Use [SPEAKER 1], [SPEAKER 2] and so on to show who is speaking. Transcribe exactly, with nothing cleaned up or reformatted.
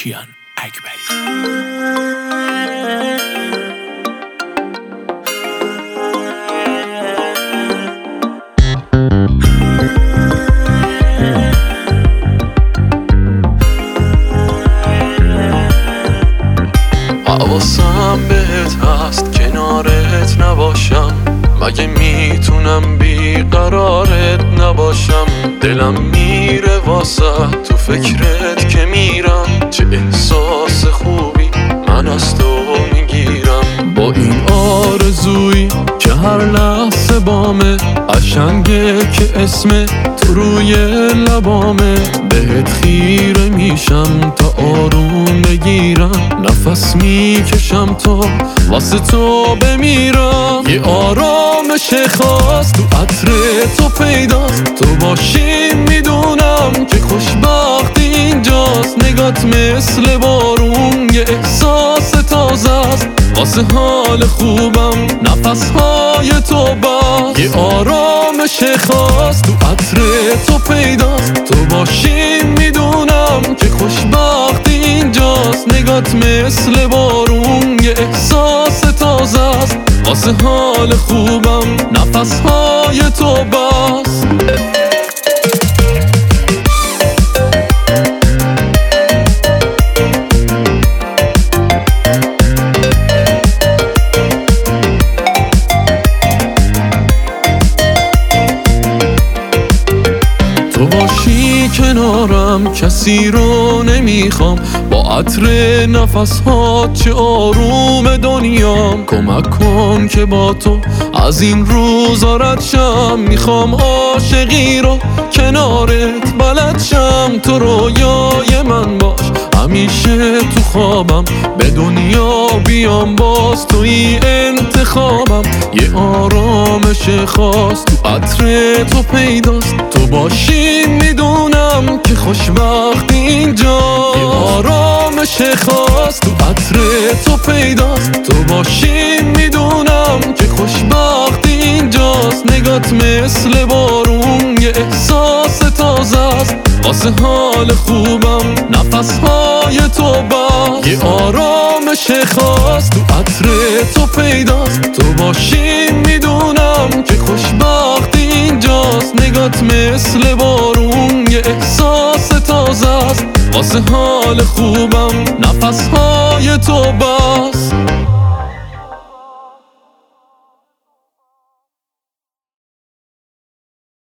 [SPEAKER 1] کیان اکبری.
[SPEAKER 2] حواسم بهت هست کنارت نباشم، مگه میتونم بیقرارت نباشم. دلم میره واسه تو فکرت که میرم، چه احساس خوبی من از تو میگیرم. با این آرزویی که هر لحظه بامه، قشنگه که اسم تو روی لبامه. بهت خیره میشم تا آروم بگیرم، نفس میکشم تا واسه تو بمیرم. یه آرامش خاص تو عطر تو پیداست، تو باشی میدونم که خوشبختی اینجاست. نگات مثل بارون یه احساس تازه است، واسه حال خوبم نفسهای تو بس. یه آرامش خاص تو عطر تو پیداست، تو باشی میدونم که خوشبختی اینجاست. نگات مثل بارون یه احساس تازه است، واسه حال خوبم نفسهای تو بس. تو باشی کنارم کسی رو نمیخوام، با عطر نفس ها چه آروم دنیام. کمک کن که با تو از این روزا رد شم، میخوام عاشقی رو کنارت بلد شم. تو رویای من باش همیشه تو خوابم، به دنیا بیام باز توی انتخابم. یه آرامش خاص تو عطر تو پیداست، تو باشی میدونم که خوشبختی اینجا. یه آرامش خاص تو عطر تو پیداست، تو باشی میدونم که خوشبختی اینجاست. نگات مثل بارون یه احساس تازه است، واسه حال خوبم نفسهای تو بس. یه آرامش خاص تو عطر تو پیداست، تو باشی میدونم که خوشبختی اینجاست. نگات مثل بارون یه احساس تازه است، واسه حال خوبم نفسهای تو بس.